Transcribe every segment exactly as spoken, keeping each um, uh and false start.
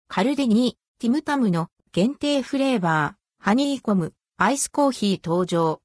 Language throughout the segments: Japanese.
カルデニー、ティムタムの限定フレーバー、ハニーコム、アイスコーヒー登場。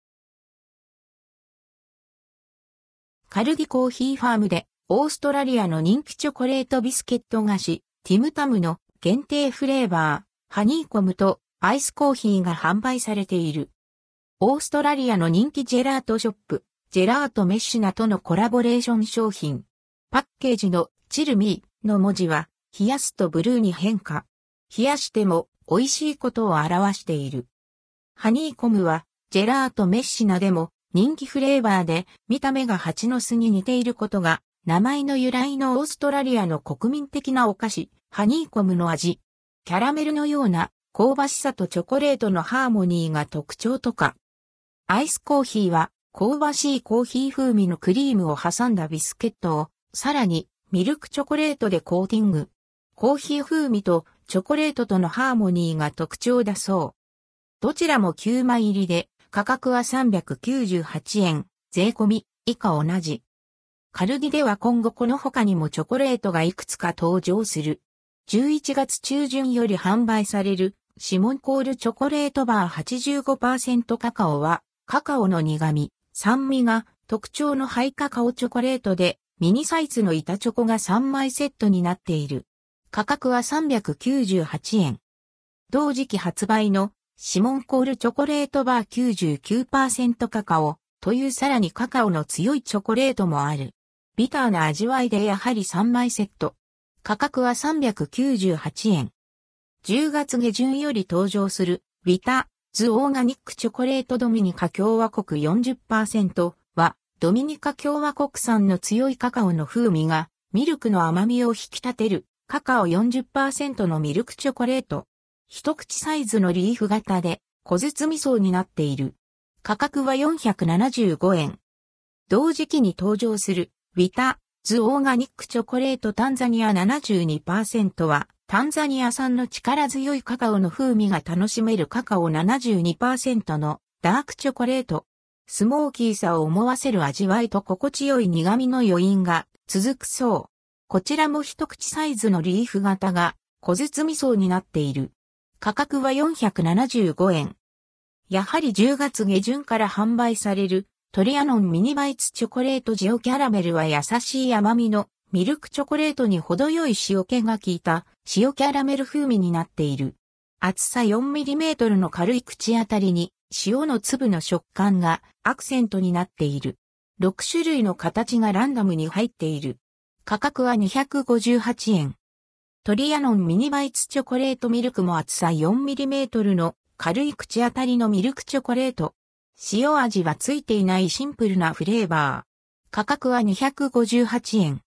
カルディコーヒーファームで、オーストラリアの人気チョコレートビスケット菓子、ティムタムの限定フレーバー、ハニーコムとアイスコーヒーが販売されている。オーストラリアの人気ジェラートショップ、ジェラートメッシュナとのコラボレーション商品。パッケージのチルミーの文字は、冷やすとブルーに変化。冷やしても美味しいことを表している。ハニーコムは、ジェラートメッシナでも人気フレーバーで、見た目が蜂の巣に似ていることが、名前の由来のオーストラリアの国民的なお菓子、ハニーコムの味。キャラメルのような香ばしさとチョコレートのハーモニーが特徴とか。アイスコーヒーは、香ばしいコーヒー風味のクリームを挟んだビスケットを、さらにミルクチョコレートでコーティング。コーヒー風味とチョコレートとのハーモニーが特徴だそう。どちらもきゅうまい入りで、価格はさんびゃくきゅうじゅうはちえん、税込み、以下同じ。カルディでは今後この他にもチョコレートがいくつか登場する。じゅういちがつ中旬より販売される、シモンコールチョコレートバー はちじゅうごパーセント カカオは、カカオの苦味、酸味が特徴のハイカカオチョコレートで、ミニサイズの板チョコがさんまいセットになっている。価格はさんびゃくきゅうじゅうはちえん。同時期発売のシモンコールチョコレートバー きゅうじゅうきゅうパーセント カカオというさらにカカオの強いチョコレートもある。ビターな味わいでやはりさんまいセット。価格はさんびゃくきゅうじゅうはちえん。じゅうがつ下旬より登場するビタズオーガニックチョコレートドミニカ共和国 よんじゅっパーセント はドミニカ共和国産の強いカカオの風味がミルクの甘みを引き立てるカカオ よんじゅっパーセント のミルクチョコレート。一口サイズのリーフ型で小包み層になっている。価格はよんひゃくななじゅうごえん。同時期に登場するビタズオーガニックチョコレートタンザニア ななじゅうにパーセント はタンザニア産の力強いカカオの風味が楽しめるカカオ ななじゅうにパーセント のダークチョコレート。スモーキーさを思わせる味わいと心地よい苦味の余韻が続くそう。こちらも一口サイズのリーフ型が小包み層になっている。価格はよんひゃくななじゅうごえん。やはりじゅうがつ下旬から販売されるトリアノンミニバイツチョコレートジオキャラメルは優しい甘みのミルクチョコレートに程よい塩気が効いた塩キャラメル風味になっている。厚さ よんミリメートル の軽い口当たりに塩の粒の食感がアクセントになっている。ろくしゅるいの形がランダムに入っている。価格はにひゃくごじゅうはちえん。トリアノンミニバイツチョコレートミルクも厚さ よんミリメートル の軽い口当たりのミルクチョコレート。塩味はついていないシンプルなフレーバー。価格はにひゃくごじゅうはちえん。